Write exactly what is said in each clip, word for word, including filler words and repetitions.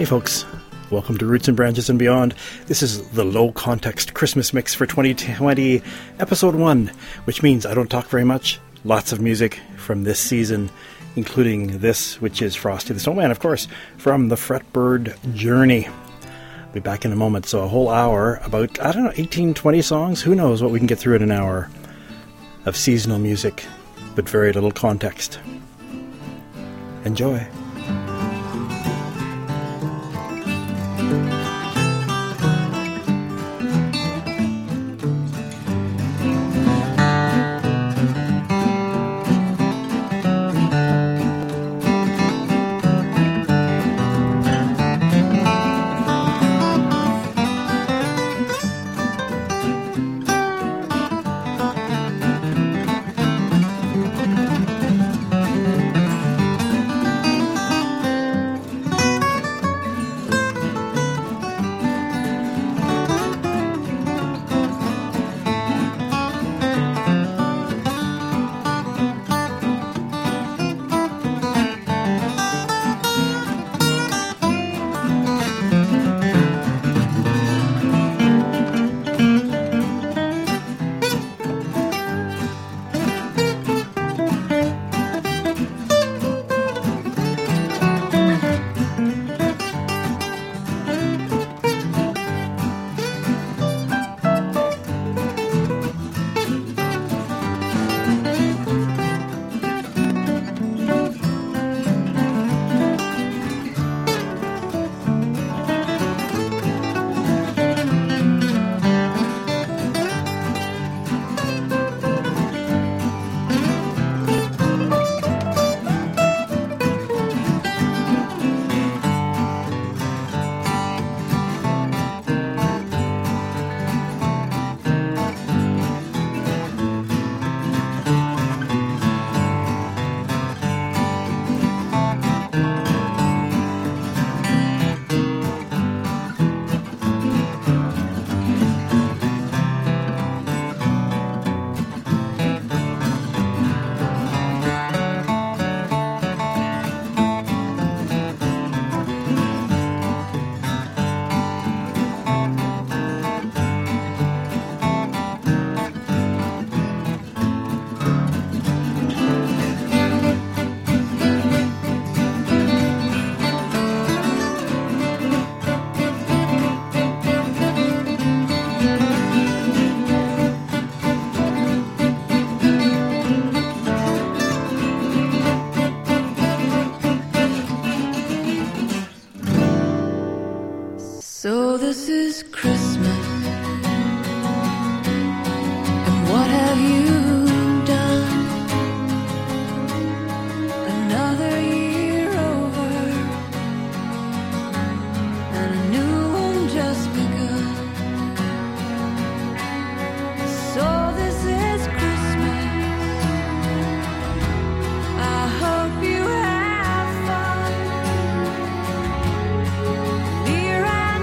folks. Welcome to Roots and Branches and Beyond. This is the Low Context Christmas Mix for twenty twenty, Episode one, which means I don't talk very much. Lots of music from this season, including this, which is Frosty the Snowman, of course, from the Fretbird Journey. I'll be back in a moment, so a whole hour, about, I don't know, eighteen, twenty songs? Who knows what we can get through in an hour of seasonal music, but very little context. Enjoy.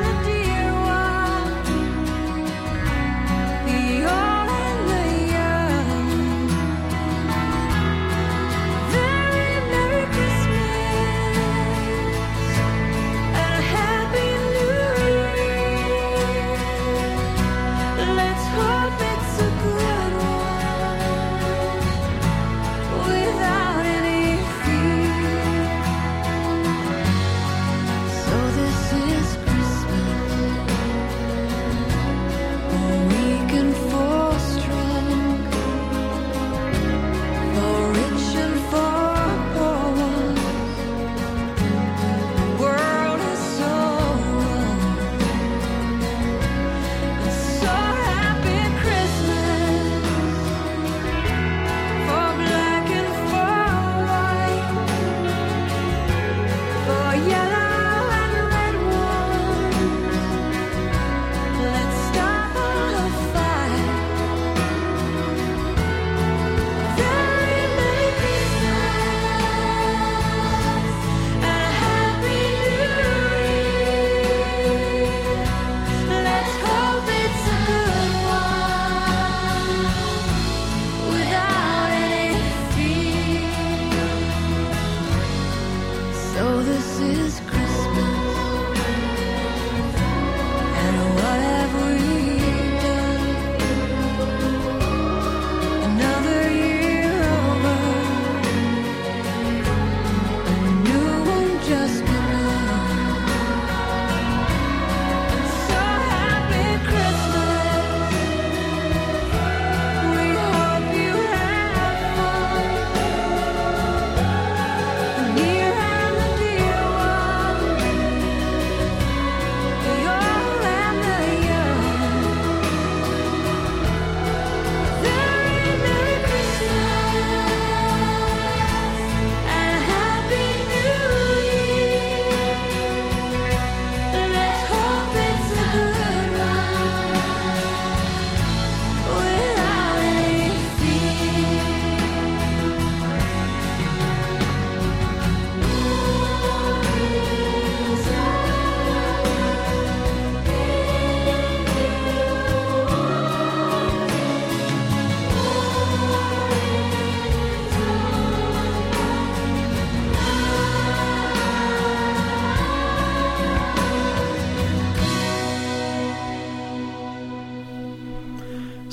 The all in the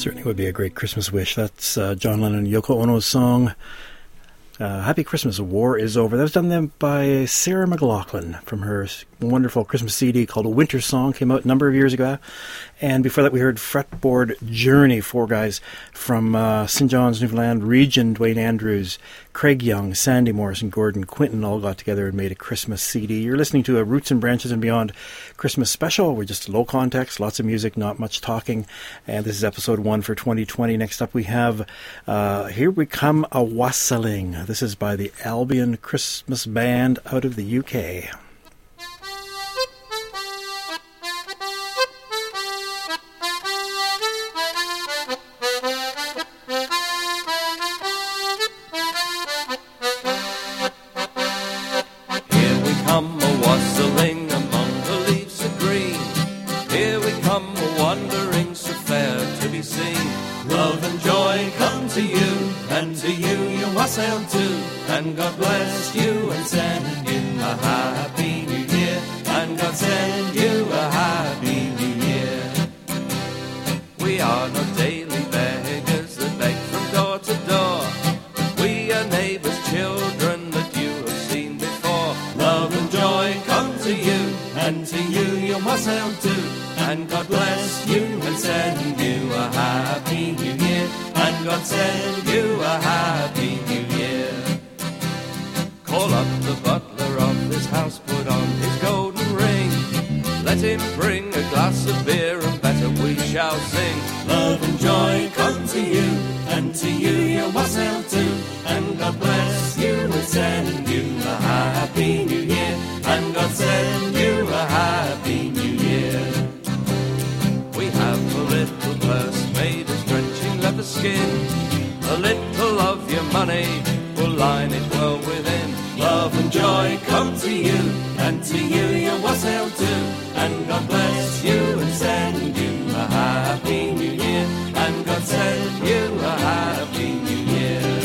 Certainly would be a great Christmas wish. That's uh, John Lennon and Yoko Ono's song, uh, Happy Christmas, War is Over. That was done then by Sarah McLachlan from her wonderful Christmas C D called A Winter Song, came out a number of years ago. And before that we heard Fretboard Journey, four guys from uh, Saint John's, Newfoundland region, Dwayne Andrews, Craig Young, Sandy Morris, and Gordon Quinton all got together and made a Christmas C D. You're listening to a Roots and Branches and Beyond Christmas special. We're just low context, lots of music, not much talking. And this is episode one for twenty twenty. Next up we have uh, Here We Come a Wassailing. This is by the Albion Christmas Band out of the U K. And God bless you and send you a happy new year. And God send you a happy new year. We are not daily beggars that beg from door to door. We are neighbours' children that you have seen before. Love and joy come to you, and to you your wassail too. And God bless you and send you a happy new year. And God send you a happy new year. Call up the butler of this house, put on his golden ring. Let him bring a glass of beer and better we shall sing. Love and joy come to you, and to you your wassail too. And God bless you and send you a happy new year. And God send you a happy new year. We have a little purse made of stretching leather skin. A little of your money will line it well within. Love and joy come to you, and to you your wassail too. And God bless you and send you a happy new year. And God send you a happy new year.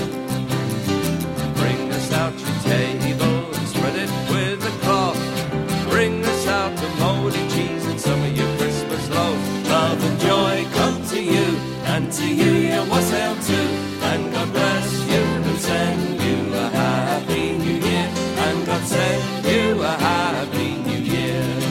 Bring us out your table and spread it with a cloth. Bring us out the mouldy cheese and some of your Christmas loaf. Love and joy come to you, and to you your wassail too. And God bless you and send you a happy new year. And God send you a happy new year.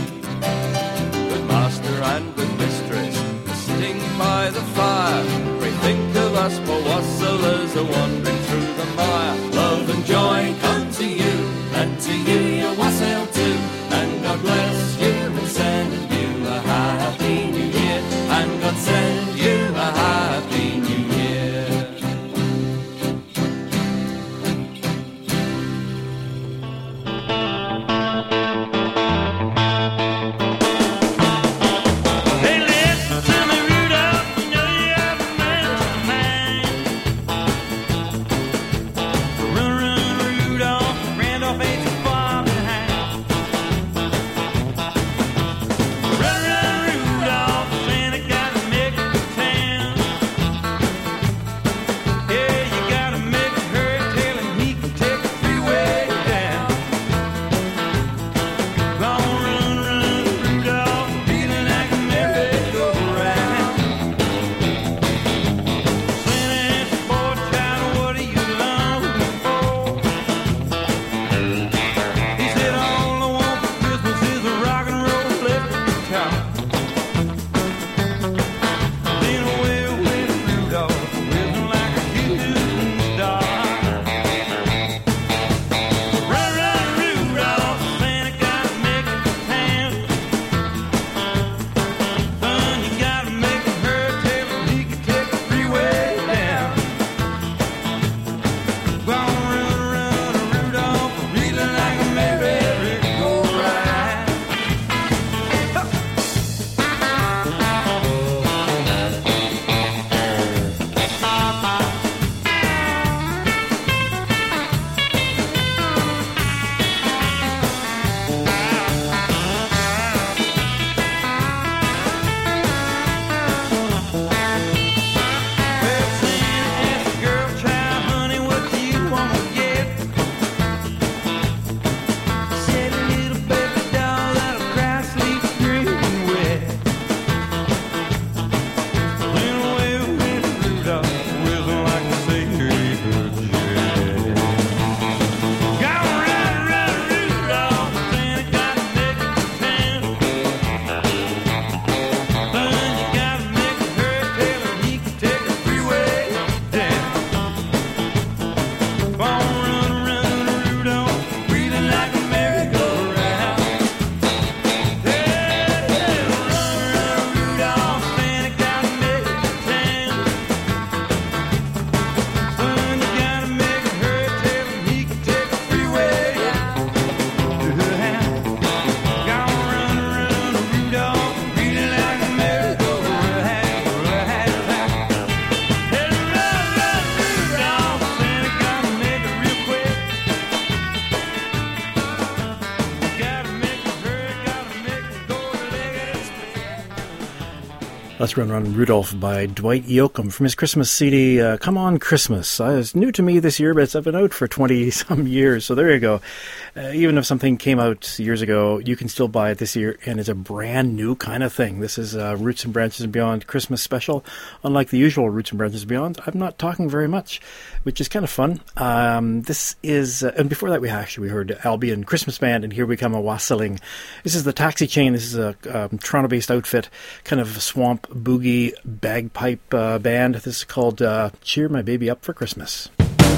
Let's Run Run Rudolph by Dwight Yoakam from his Christmas C D, uh, Come On Christmas. Uh, it's new to me this year, but it's been out for twenty-some years, so there you go. Uh, even if something came out years ago, you can still buy it this year, and it's a brand new kind of thing. This is uh, Roots and Branches and Beyond Christmas special. Unlike the usual Roots and Branches and Beyond, I'm not talking very much, which is kind of fun. Um, this is, uh, and before that we actually we heard Albion Christmas Band, and Here We Come a Wassailing. This is the Taxi Chain. This is a um, Toronto-based outfit, kind of swamp boogie bagpipe uh, band. This is called uh, Cheer My Baby Up for Christmas.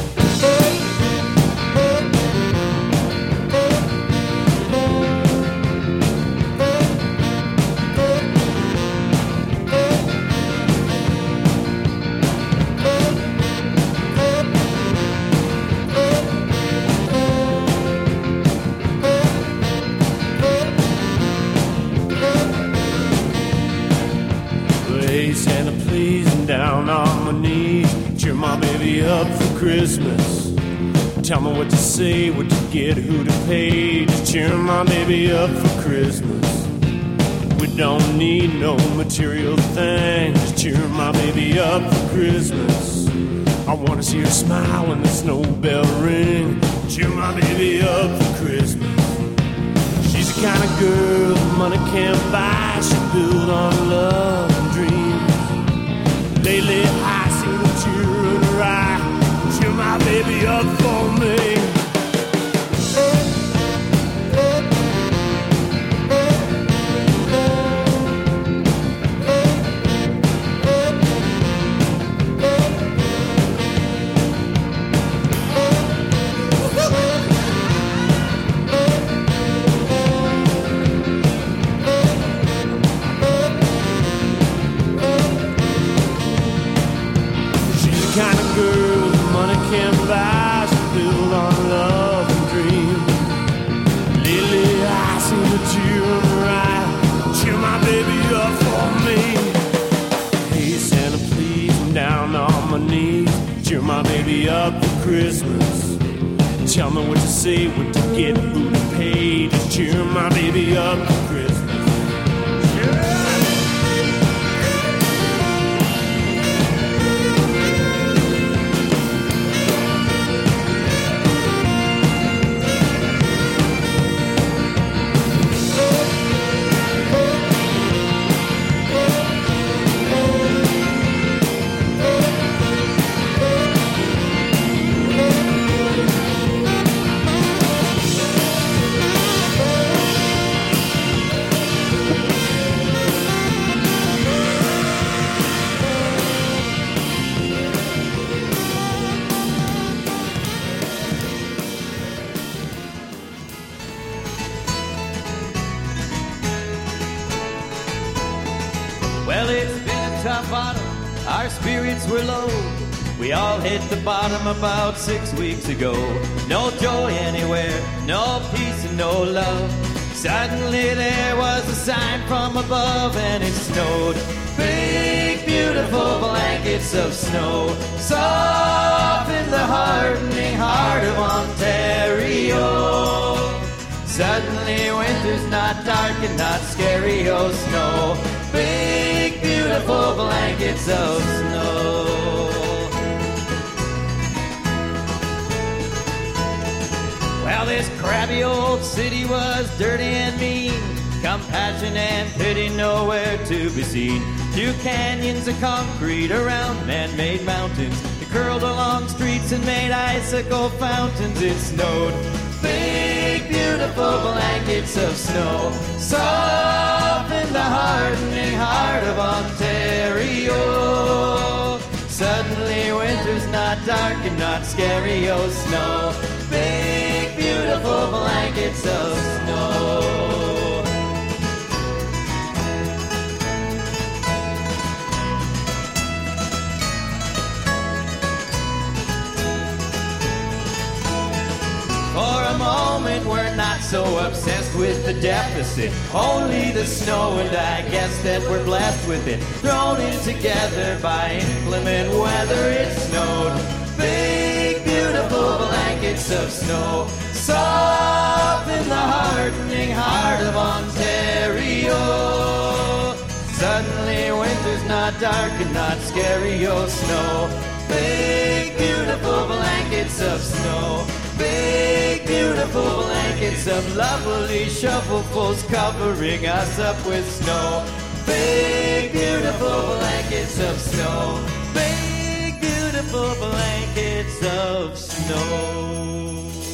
Santa, please, I'm down on my knees. Cheer my baby up for Christmas. Tell me what to say, what to get, who to pay. Just cheer my baby up for Christmas. We don't need no material thing. Just cheer my baby up for Christmas. I wanna see her smile when the snowbell ring. Cheer my baby up for Christmas. She's the kind of girl money can't buy. She built on love and dreams. Lately I see the tear in her eye. Cheer my baby up for me. Up for Christmas. Tell me what to say, what to get, who to pay. Just cheer my baby up for Christmas. Were low. We all hit the bottom about six weeks ago. No joy anywhere, no peace and no love. Suddenly there was a sign from above and it snowed. Big beautiful blankets of snow soften the hardening heart of Ontario. Suddenly winter's not dark and not scary, oh snow. Big beautiful blankets of snow. Well, this crabby old city was dirty and mean. Compassion and pity nowhere to be seen. Two canyons of concrete around man-made mountains. They curled along streets and made icicle fountains. It snowed. Big beautiful blankets of snow soften the hardening heart of Ontario. Suddenly winter's not dark and not scary, oh snow. Big beautiful blankets of snow. For a moment we're not so obsessed with the deficit. Only the snow, and I guess that we're blessed with it. Thrown in together by inclement weather, it snowed. Big beautiful blankets of snow soften the hardening heart of Ontario. Suddenly winter's not dark and not scary or snow. Big, beautiful blankets of snow. Big, beautiful blankets of lovely shovelfuls covering us up with snow. Big, beautiful blankets of snow. Big, beautiful blankets of snow.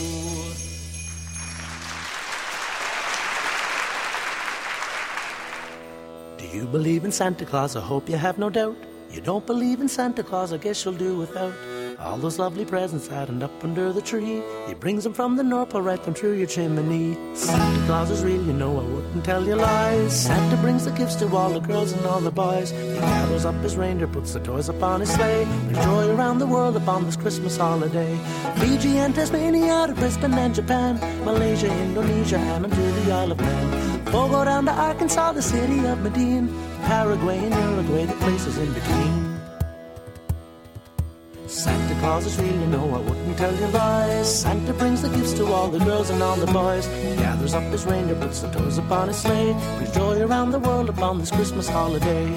Do you believe in Santa Claus? I hope you have no doubt. You don't believe in Santa Claus? I guess you'll do without all those lovely presents out and up under the tree. He brings them from the North Pole right down through your chimney. Santa Claus is real, you know I wouldn't tell you lies. Santa brings the gifts to all the girls and all the boys. He gathers up his reindeer, puts the toys up on his sleigh. There's joy around the world upon this Christmas holiday. Fiji and Tasmania to Brisbane and Japan, Malaysia, Indonesia, and unto the Isle of Man. We'll go down to Arkansas, the city of Medellin, Paraguay and Uruguay, the places in between. Santa Claus is real, you know I wouldn't tell you lies. Santa brings the gifts to all the girls and all the boys. He gathers up his reindeer, puts the toys upon his sleigh. Brings joy around the world upon this Christmas holiday.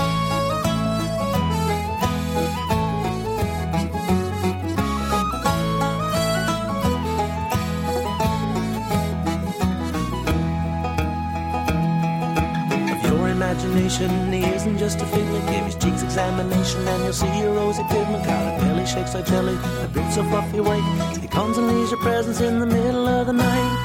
Imagination, he isn't just a figment. Give his cheeks examination and you'll see a rosy pigment. Got a belly shakes like jelly, a bit so fluffy white. He comes and leaves your presents in the middle of the night.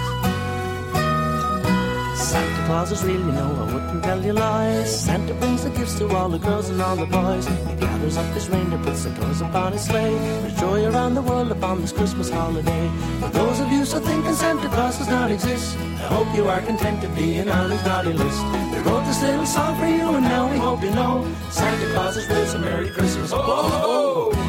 Santa Claus is real, you know I wouldn't tell you lies. Santa brings the gifts to all the girls and all the boys. He gathers up his reindeer, puts the toys upon his sleigh. There's joy around the world upon this Christmas holiday. For those of you so thinking Santa Claus does not exist, I hope you are content to be on his naughty list. We wrote this little song for you and now we hope you know Santa Claus is real, so Merry Christmas. Oh, oh, oh.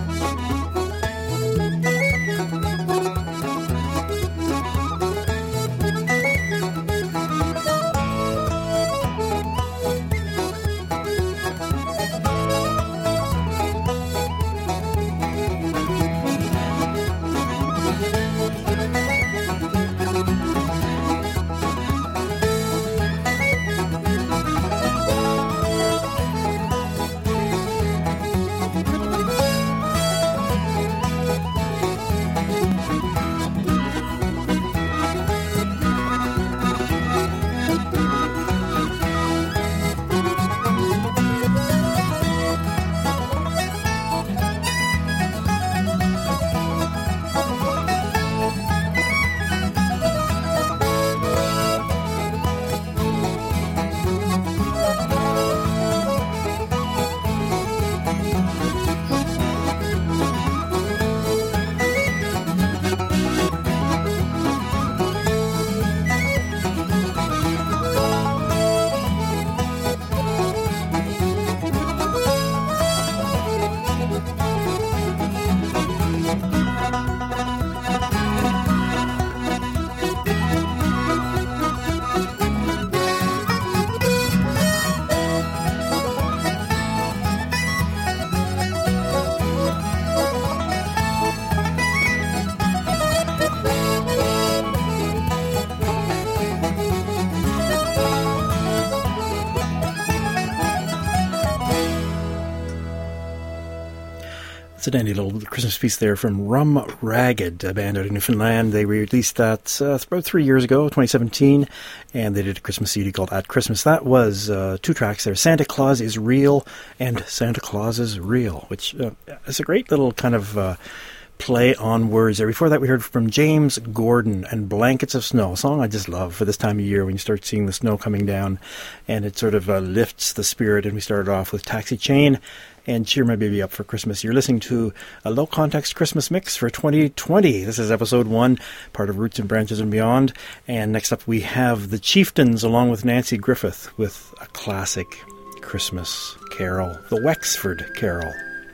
It's a dandy little Christmas piece there from Rum Ragged, a band out of Newfoundland. They released that uh, about three years ago, twenty seventeen, and they did a Christmas C D called At Christmas. That was uh, two tracks there, Santa Claus is Real and Santa Claus is Real, which uh, is a great little kind of uh, play on words there. Before that, we heard from James Gordon and Blankets of Snow, a song I just love for this time of year when you start seeing the snow coming down, and it sort of uh, lifts the spirit. And we started off with Taxi Chain and Cheer My Baby Up for Christmas. You're listening to a Low Context Christmas Mix for twenty twenty. This is episode one, part of Roots and Branches and Beyond. And next up we have the Chieftains along with Nancy Griffith with a classic Christmas carol, the Wexford Carol.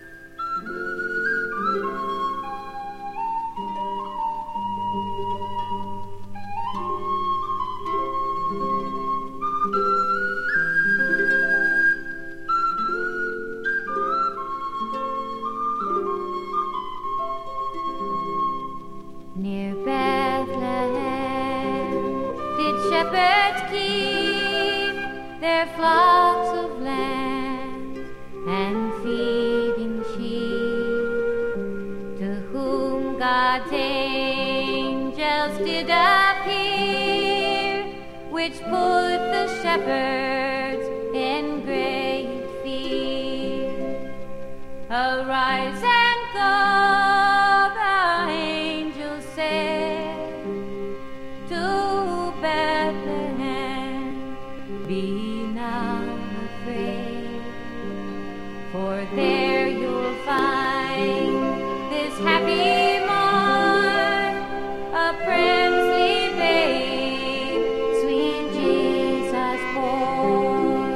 Near Bethlehem did shepherds keep their flocks of lambs shepherds in great fear. Arise and go, the angel said, to Bethlehem. Be not afraid, for there you'll find this happy morn, a princely babe, sweet Jesus born.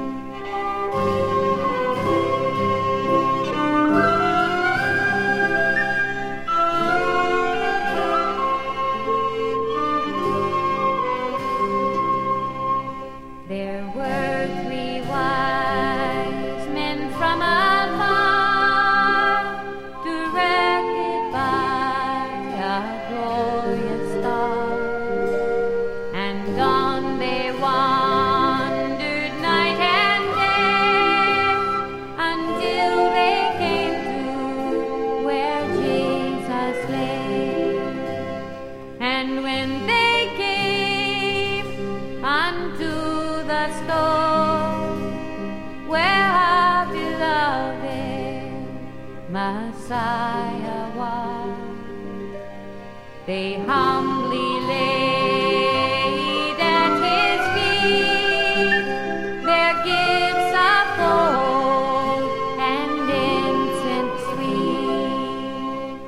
There were three wise men from afar, directed by a glorious star, and on they wandered night and day until they came to where Jesus lay. And when they came unto the stone where our beloved Messiah was, they humbly laid at his feet their gifts of gold and incense sweet.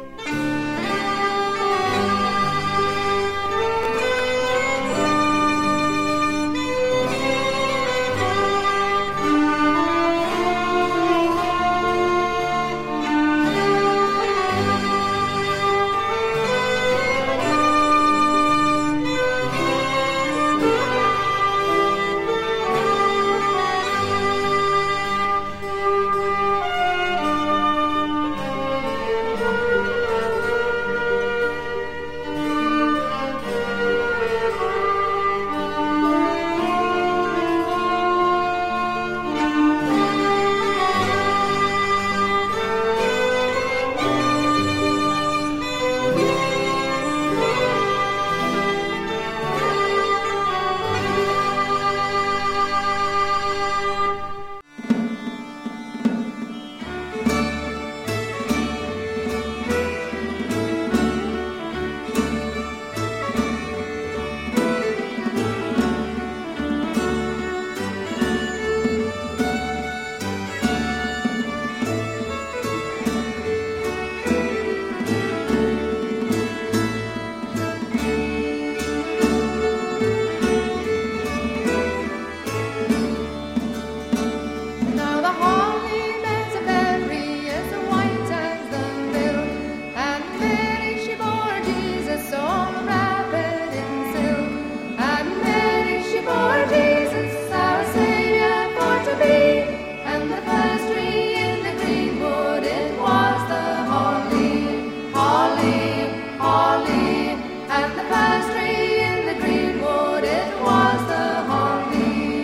Now the holly makes a berry as white as the milk, and Mary she bore Jesus all wrapped in silk, and Mary she bore Jesus our Savior for to be, and the first tree in the greenwood it was the holly, holly, holly, and the first tree in the greenwood it was the holly.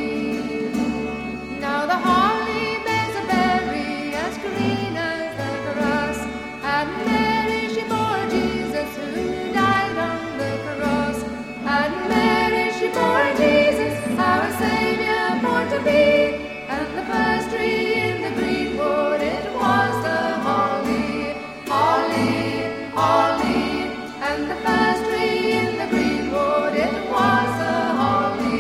Now the holly bears a berry as green as the grass, and Mary she bore Jesus who died on the cross, and Mary she bore Jesus our Savior for to be, and the first tree in the greenwood it was the holly, holly, holly, and the first tree in the greenwood it was the holly.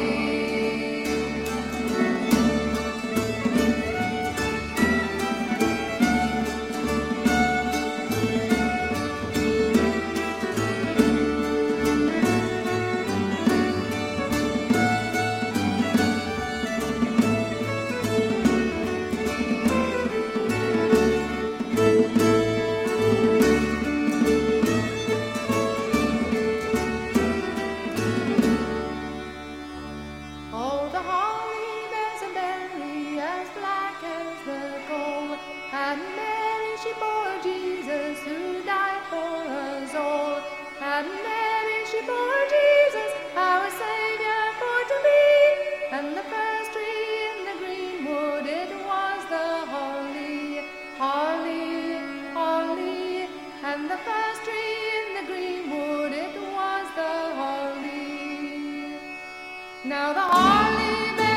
Oh, the holly bears a berry as black as the coal, and Mary she bore Jesus who died for us all, and Mary she bore Jesus our Savior for to be, and the first tree in the greenwood it was the holly, holly, holly, and the first tree in the greenwood it was the holly. Now the holly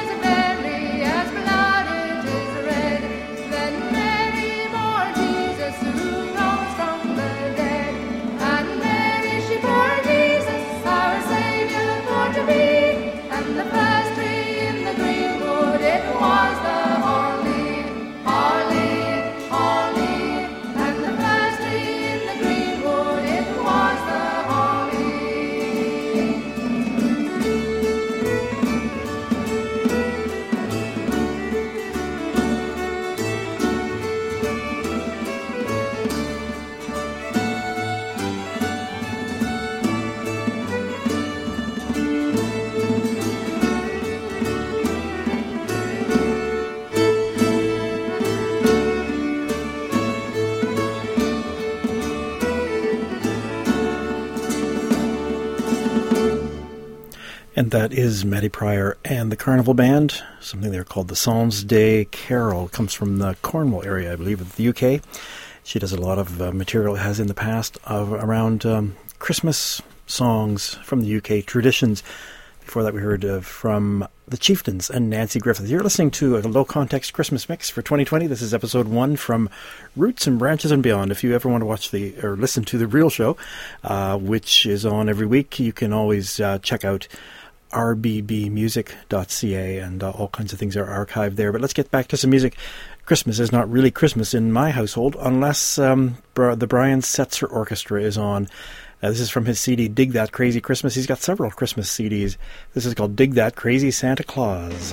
And that is Maddie Pryor and the Carnival Band, something they're called the Psalms Day Carol. It comes from the Cornwall area, I believe, of the U K. She does a lot of uh, material, has in the past, of around um, Christmas songs from the U K, traditions. Before that, we heard uh, from the Chieftains and Nancy Griffith. You're listening to a low-context Christmas mix for twenty twenty. This is episode one from Roots and Branches and Beyond. If you ever want to watch the or listen to the real show, uh, which is on every week, you can always uh, check out r b b music dot c a, and uh, all kinds of things are archived there. But let's get back to some music. Christmas is not really Christmas in my household unless um, the Brian Setzer Orchestra is on. Uh, this is from his C D, Dig That Crazy Christmas. He's got several Christmas C Ds. This is called Dig That Crazy Santa Claus.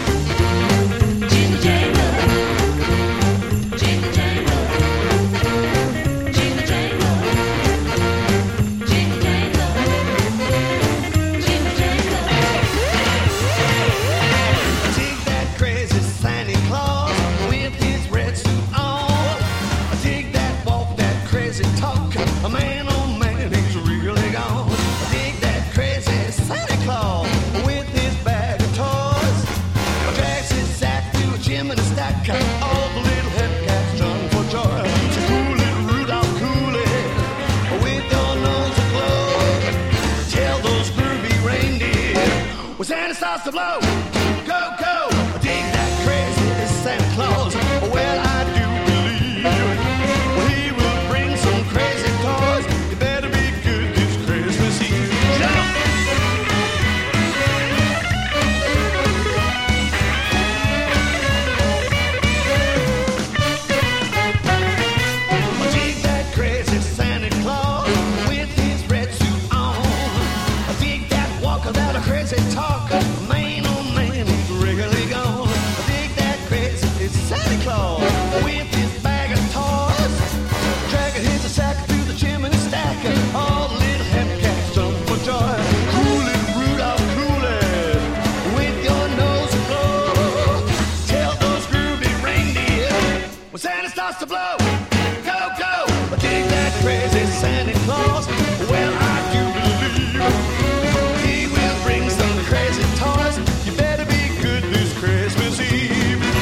Santa starts to blow, go, go, dig that crazy Santa Claus. Well, I do believe well, he will bring some crazy toys. You better be good this Christmas Eve. Jump! Dig that crazy Santa Claus with his red suit on. Dig that walk without a crazy talk. Man, oh man, he's really gone. Dig that crazy Santa Claus with his bag of toys. Dragging his sack through the chimney stack. All the little happy cats jump for joy. Coolin' Rudolph, coolin' with your nose aglow. Tell those groovy reindeer when Santa starts to blow. Go, go, dig that crazy Santa Claus. Well, I do believe he will bring some crazy toys. You better be good this Christmas Eve.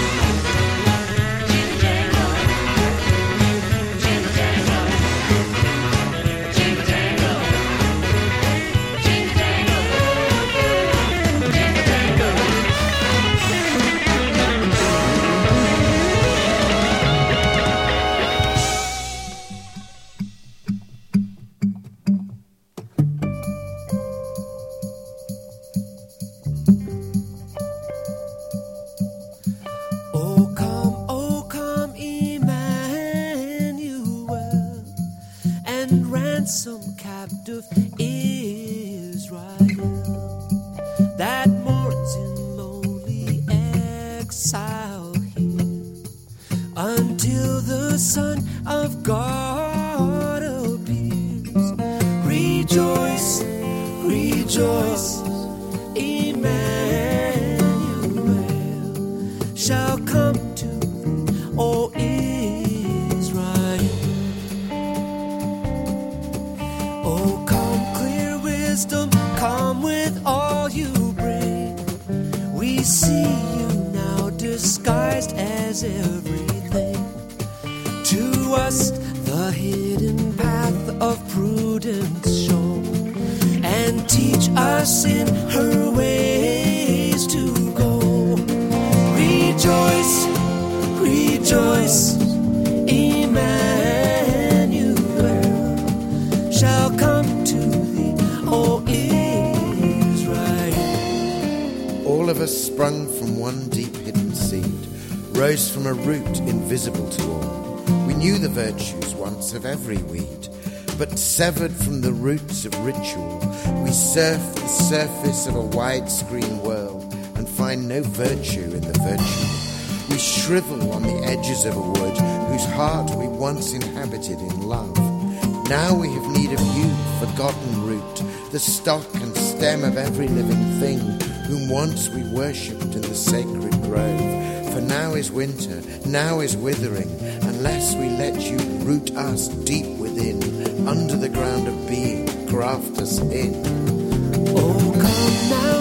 Of every weed, but severed from the roots of ritual, we surf the surface of a widescreen world and find no virtue in the virtual. We shrivel on the edges of a wood whose heart we once inhabited in love. Now we have need of you, forgotten root, the stock and stem of every living thing, whom once we worshipped in the sacred grove. For now is winter, now is withering, unless we let you root us deep within, under the ground of being, graft us in. Oh, come now.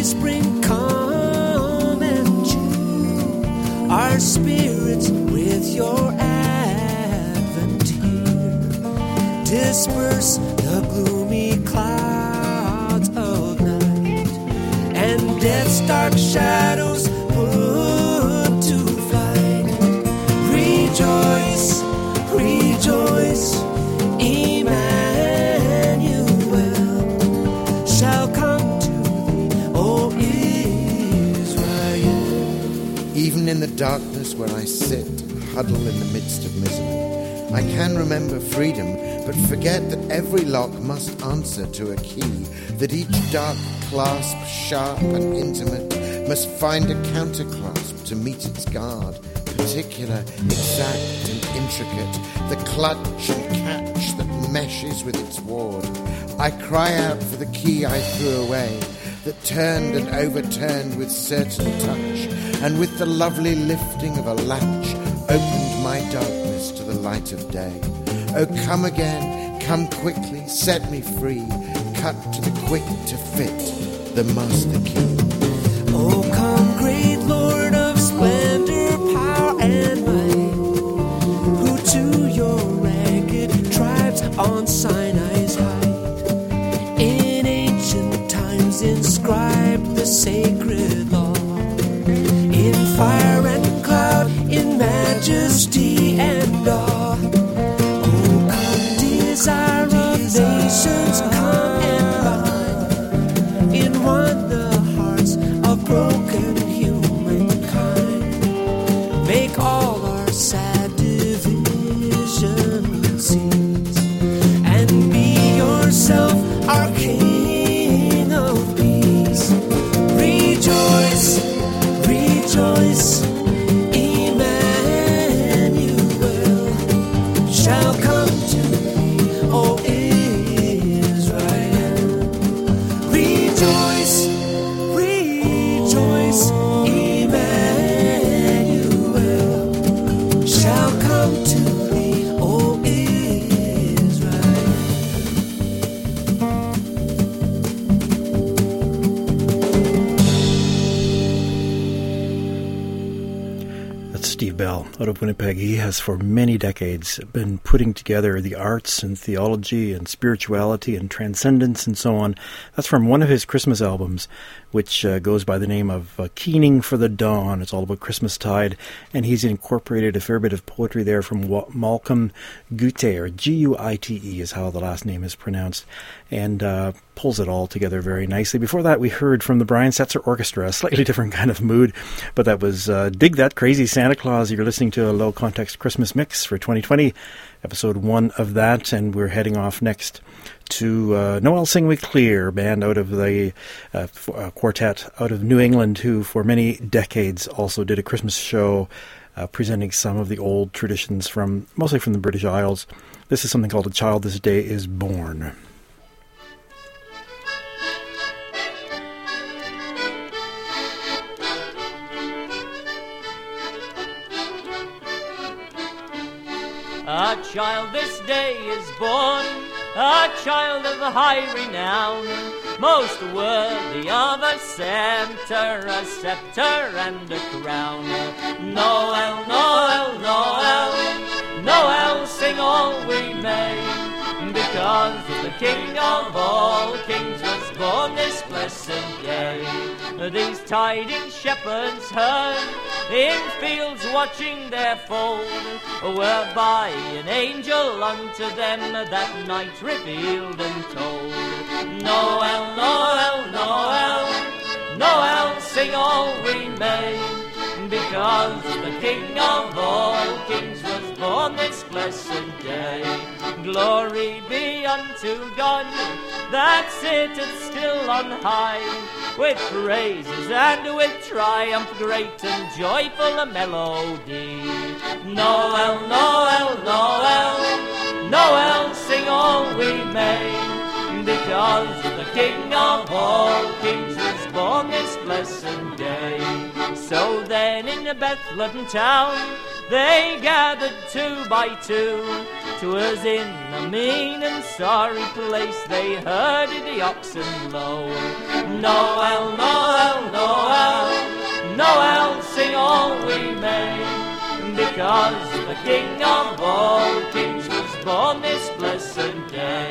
spring, come and cheer our spirits with your advent here. Disperse the gloomy clouds of night, and death's dark shadows put to flight. Rejoice, rejoice, Emmanuel shall come to thee, O Israel. Even in the darkness where I sit, huddle in the midst of misery, I can remember freedom, but forget that every lock must answer to a key, that each dark clasp, sharp and intimate, must find a counterclasp to meet its guard, particular, exact and intricate, the clutch and catch that meshes with its ward. I cry out for the key I threw away, that turned and overturned with certain touch, and with the lovely lifting of a latch, opened my darkness to the light of day. Oh, come again, come quickly, set me free, cut to the quick to fit the master key. Oh, come, great Lord of splendor, power, and might, who to your ragged tribes on Sinai's height, in ancient times inscribed the sacred law, in fire and cloud, in majesty and awe. Oh, come, desire of nations, come and bind in one the hearts of broken humankind. Make all our sad divisions cease, and be yourself our King of peace. Rejoice, rejoice, Emmanuel shall come to thee, O Israel. Rejoice, rejoice, Emmanuel shall come to thee, O Israel. That's Steve Bell out of Winnipeg. He has for many decades been putting together the arts and theology and spirituality and transcendence and so on. That's from one of his Christmas albums, which uh, goes by the name of uh, Keening for the Dawn. It's all about Christmastide, and he's incorporated a fair bit of poetry there from Wa- Malcolm Guite, or G U I T E is how the last name is pronounced, and uh, pulls it all together very nicely. Before that, we heard from the Brian Setzer Orchestra, a slightly different kind of mood, but that was uh, Dig That Crazy Santa Claus. You're listening to a Low Context Christmas Mix for twenty twenty, episode one of that, and we're heading off next to uh, Noel Sing We Clear, band out of the uh, f- uh, quartet out of New England, who for many decades also did a Christmas show uh, presenting some of the old traditions from, mostly from the British Isles. This is something called A Child This Day Is Born. A child this day is born, a child of high renown, most worthy of a scepter, a scepter and a crown. Noel, Noel, Noel, Noel, sing all we may, because the King of all kings was born this blessed day. These tidings shepherds heard in fields watching their fold, were by an angel unto them that night revealed and told. Noel, Noel, Noel, Noel, sing all we may, because the King of all kings was born this blessed day. Glory be unto God that sitteth still on high, with praises and with triumph great and joyful a melody. Noel, Noel, Noel, Noel, sing all we may, because the King of all kings was born this blessed day. So then in the Bethlehem town they gathered two by two. 'Twas in a mean and sorry place they herded the oxen low. Noel, Noel, Noel, Noel, sing all we may, because the King of all kings was born this blessed day.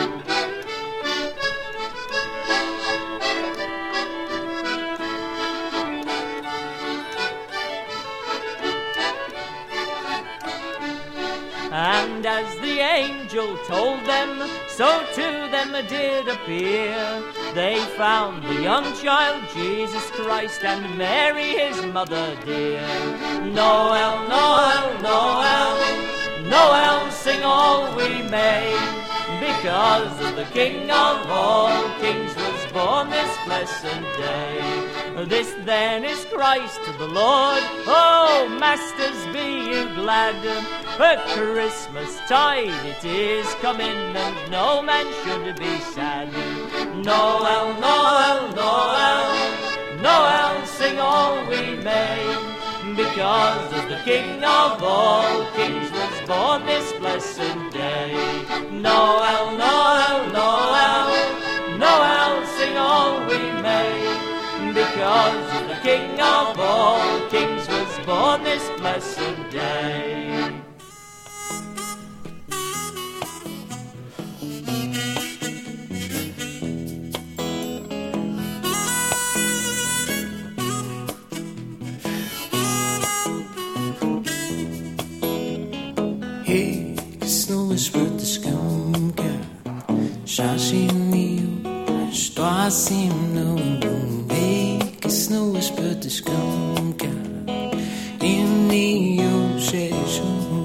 And as the angel told them, so to them did appear. They found the young child Jesus Christ and Mary his mother dear. Noel, Noel, Noel, Noel, sing all we may, because the King of all kings was born this blessed day. This then is Christ the Lord, oh masters be you glad, for Christmas tide it is coming and no man should be sad. Noel, Noel, Noel, Noel, sing all we may, because the King of all kings was born this blessed day. Noel, Noel, Noel, Noel, sing all we may, because the King of all kings was born this blessed day. Estou assim no ei que snow is but the skunka in you Jesus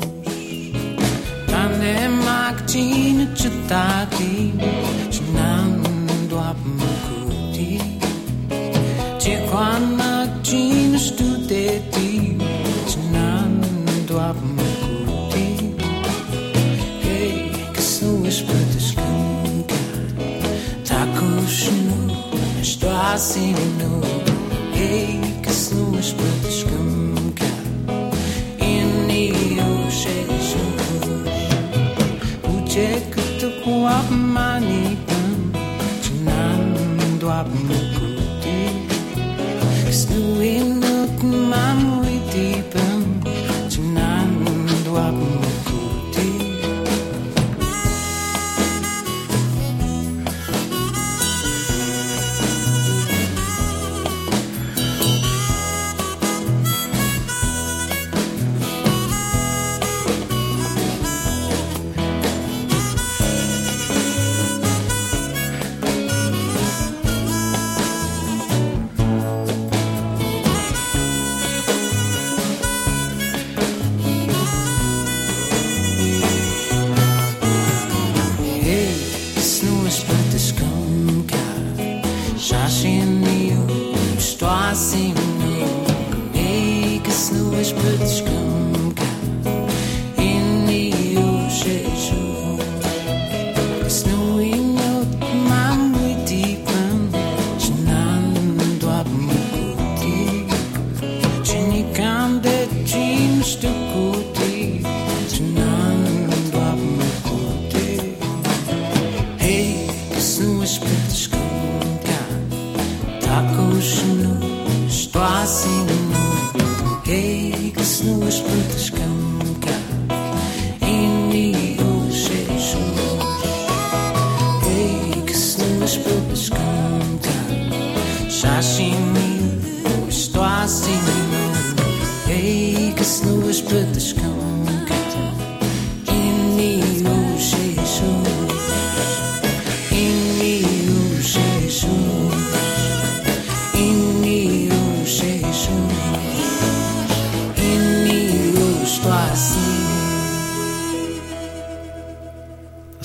Tane magtin chutaki chinando apmukuti Ti kwana chin studeti chinando apmukuti Hey que snow is but the skunka Takushnu Estou assim no ei que snow is but the skunka in you Jesus Ujek to kuap manitam chinando apmukuti Snow in look mamui deepam chinando apmukuti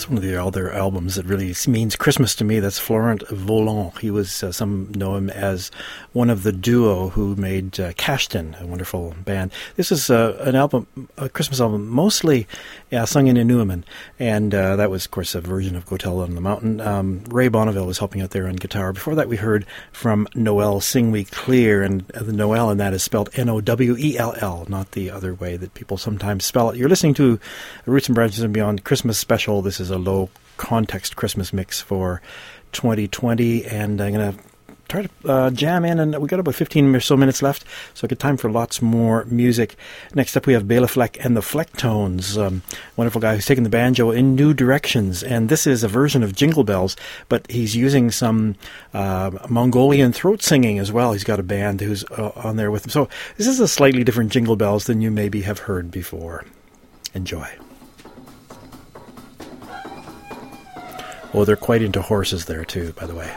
one of the other albums that really means Christmas to me. That's Florent Volant. He was, uh, some know him as one of the duo who made uh, Cashton, a wonderful band. This is uh, an album, a Christmas album, mostly yeah, sung in Inuiman, and uh, that was, of course, a version of Go Tell It on the Mountain. Um, Ray Bonneville was helping out there on guitar. Before that, we heard from Noel, Sing We Clear, and uh, the Noel in that is spelled N O W E L L, not the other way that people sometimes spell it. You're listening to Roots and Branches and Beyond Christmas Special. This is a low context Christmas mix for twenty twenty, and I'm going to try to uh, jam in, and we got about fifteen or so minutes left, so I got time for lots more music. Next up we have Bela Fleck and the Flecktones, um, wonderful guy who's taken the banjo in new directions, and this is a version of Jingle Bells, but he's using some uh, Mongolian throat singing as well. He's got a band who's uh, on there with him, so this is a slightly different Jingle Bells than you maybe have heard before. Enjoy. Oh, they're quite into horses there too, by the way.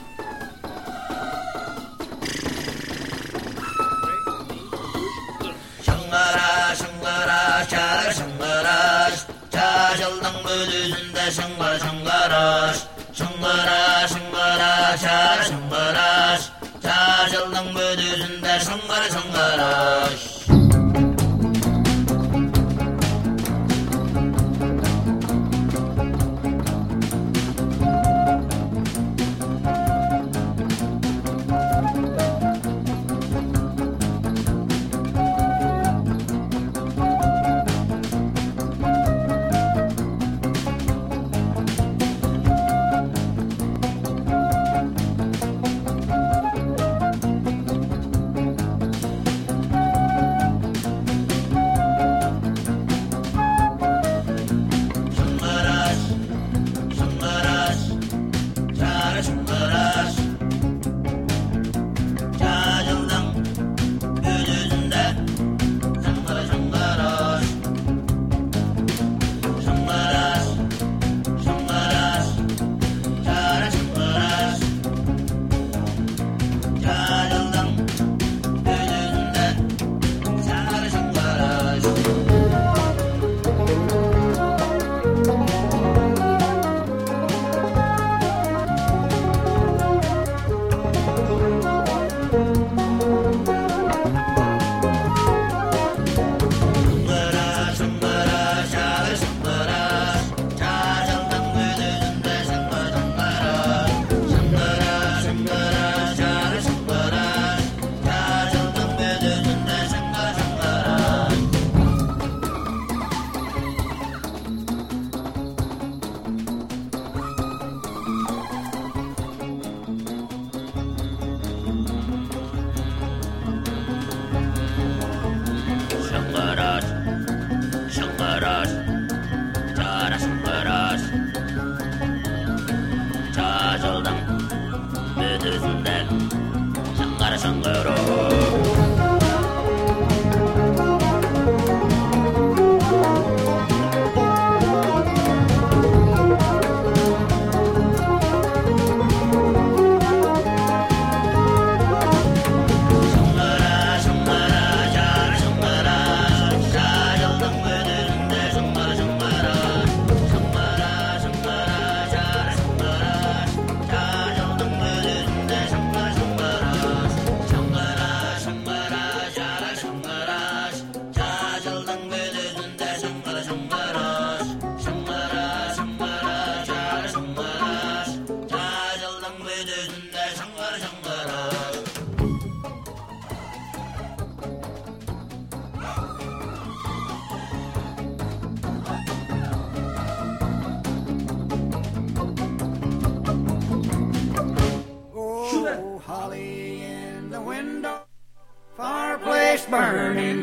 Burning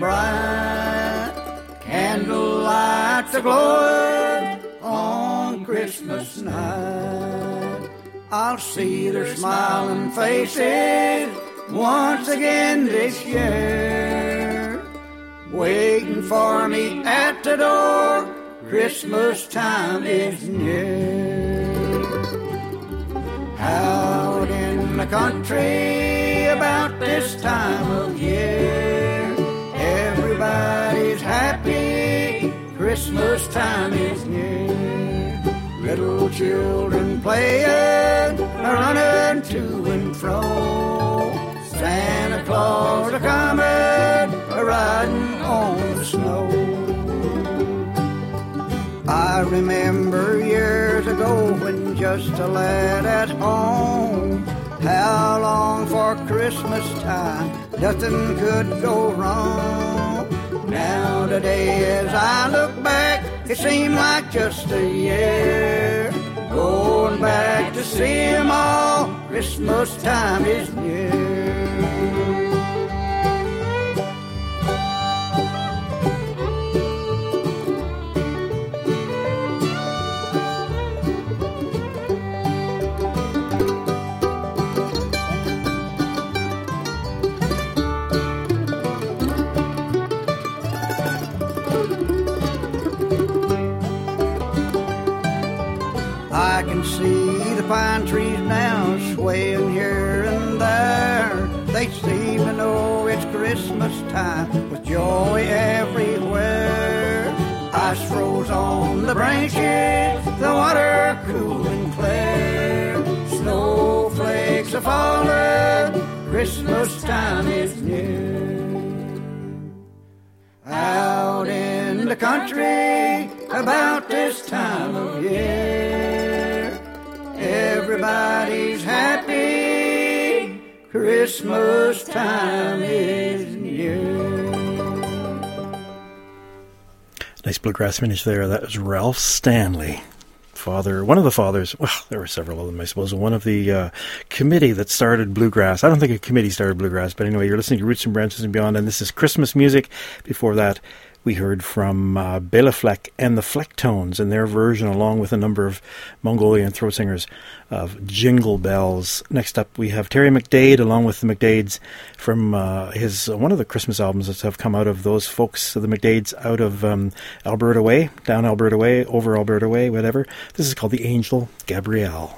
bright, candlelights are glowing on Christmas night. I'll see their smiling faces once again this year, waiting for me at the door. Christmas time is near. Out in the country about this time of year, everybody's happy, Christmas time is near. little children playing, running to and fro. Santa Claus a-coming, a-riding on the snow. I remember years ago when just a lad at home, how long for Christmas time nothing could go wrong. Now today as I look back, it seemed like just a year. Going back to see 'em all, Christmas time is near. I can see the pine trees now swaying here and there. They seem to know it's Christmas time with joy everywhere. Ice froze on the branches, the water cool and clear. Snowflakes are falling, Christmas time is near. Out in the country about this time of year, everybody's happy, Christmas time is near. Nice bluegrass finish there. That was Ralph Stanley, father, one of the fathers. Well, there were several of them, I suppose. One of the uh, committee that started bluegrass. I don't think a committee started bluegrass, but anyway, you're listening to Roots and Branches and Beyond, and this is Christmas music. Before that, we heard from uh, Bela Fleck and the Flecktones and their version, along with a number of Mongolian throat singers, of Jingle Bells. Next up, we have Terry McDade, along with the McDades, from uh, his uh, one of the Christmas albums that have come out of those folks, the McDades, out of um, Alberta Way, down Alberta Way, over Alberta Way, whatever. This is called The Angel Gabrielle.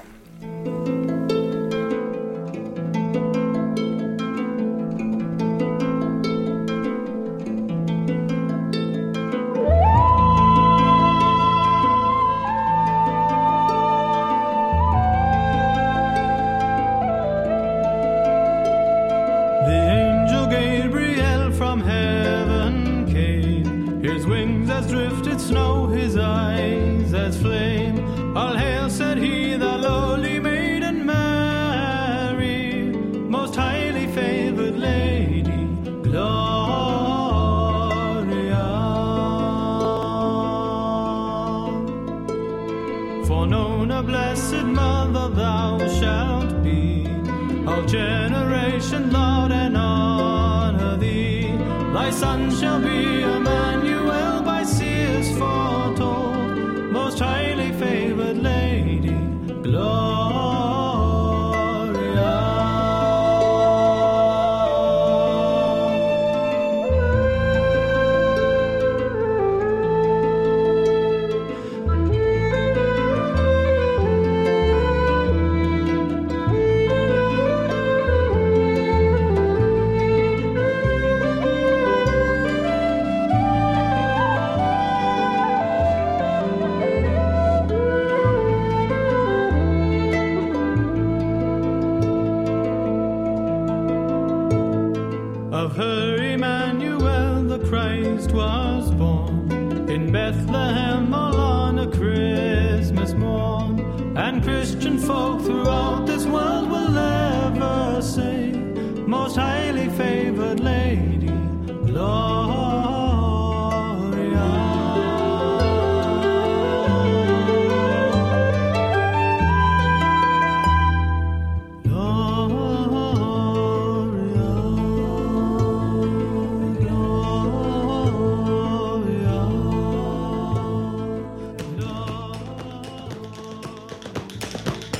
Snow, his eyes as flame. All hail, said he, the lowly maiden Mary, most highly favored lady, Gloria. For known a blessed mother thou shalt be, all generation laud and honor thee. Thy son shall be Emmanuel, by seers foretold, most highly favored lady, Gloria. Of her Emmanuel the Christ was born, in Bethlehem all on a Christmas morn. And Christian folk throughout this world will ever say, most highly favored lady, Gloria.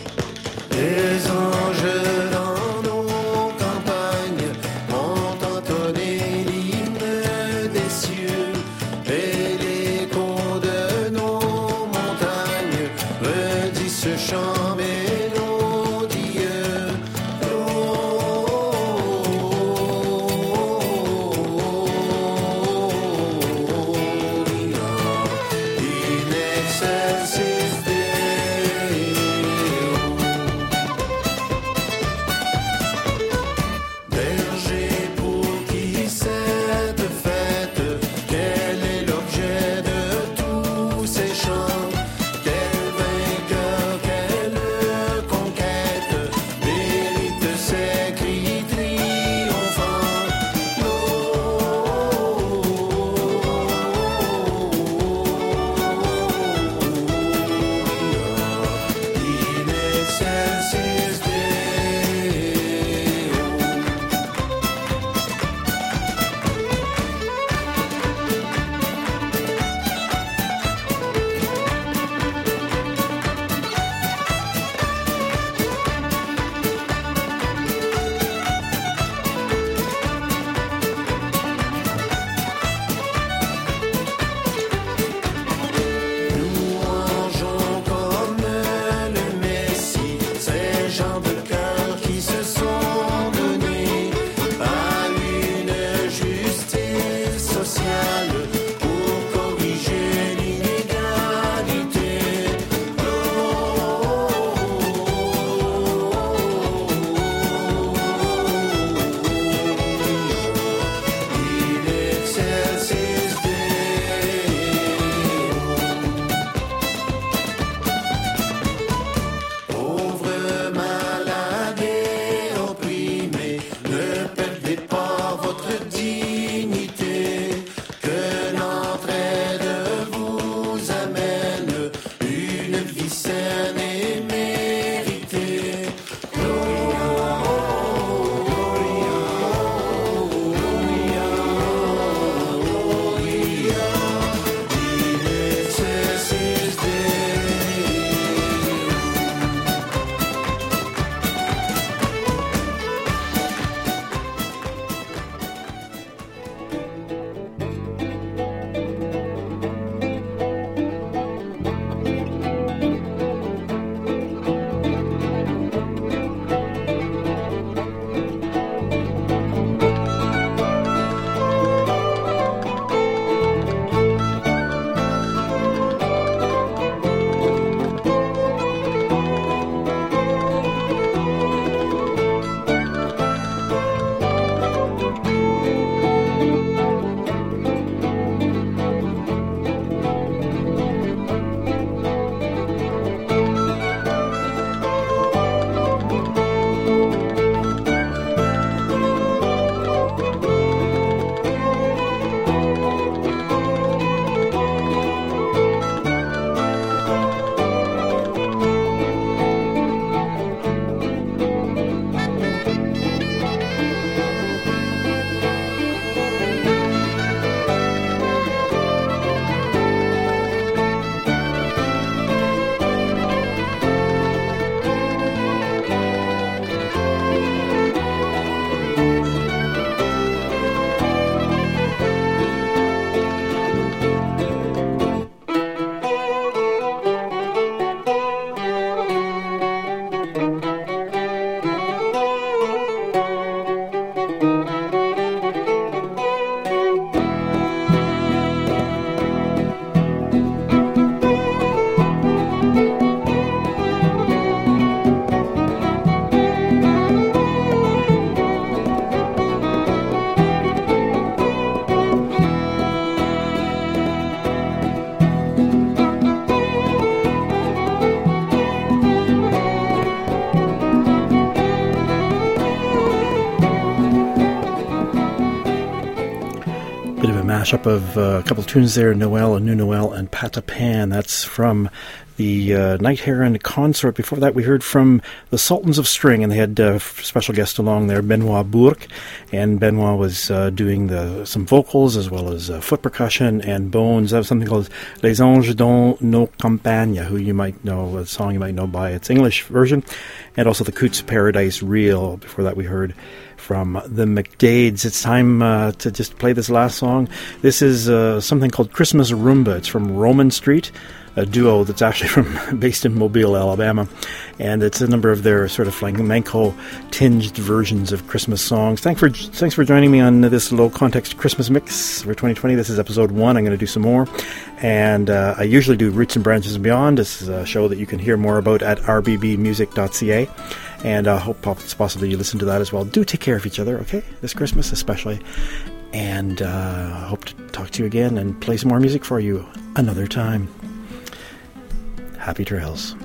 Les anges dans nos campagnes montent Bit of a mashup of uh, a couple of tunes there, Noel and New Noel and Patapan. That's from the uh, Night Heron Consort. Before that, we heard from the Sultans of String, and they had a uh, special guest along there, Benoit Bourque, and Benoit was uh, doing the some vocals as well as uh, foot percussion and bones. That was something called Les Anges dans nos campagnes, who you might know, a song you might know by its English version, and also the Coots Paradise Reel. Before that, we heard from the McDades. It's time uh, to just play this last song. This is uh, something called Christmas Rumba. It's from Roman Street, a duo that's actually from based in Mobile, Alabama, and it's a number of their sort of flamenco-tinged versions of Christmas songs. Thanks for thanks for joining me on this low context Christmas mix for twenty twenty. This is episode one. I'm going to do some more, and uh, I usually do Roots and Branches and Beyond. This is a show that you can hear more about at r b b music dot c a, and I uh, hope it's possible you listen to that as well. Do take care of each other, okay? This Christmas especially, and I uh, hope to talk to you again and play some more music for you another time. Happy trails.